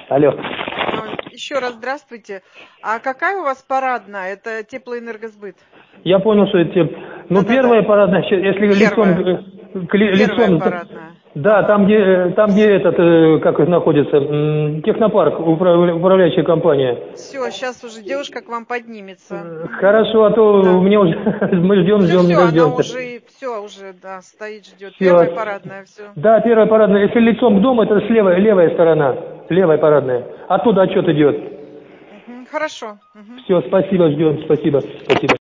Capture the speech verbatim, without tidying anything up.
Алло. Еще раз здравствуйте. А какая у вас парадная? Это теплоэнергосбыт? Я понял, что это теп... Ну, Да-да-да. первая парадная, если Первая. лицом... Первая лицом... парадная. Да, Ага. там, где, там, где этот, как это находится, технопарк, управляющая компания. Все, сейчас уже девушка к вам поднимется. Хорошо, а то Да. у меня уже... Мы ждем, Все, ждем, не все, она дождемся. уже, все, уже, да, стоит, ждет. Все. Первая парадная, все. Да, первая парадная. Если лицом к дому, это левая, левая сторона. Левая парадная. Оттуда отчет идет. Угу. Хорошо. Угу. Все, спасибо, ждем, спасибо, спасибо.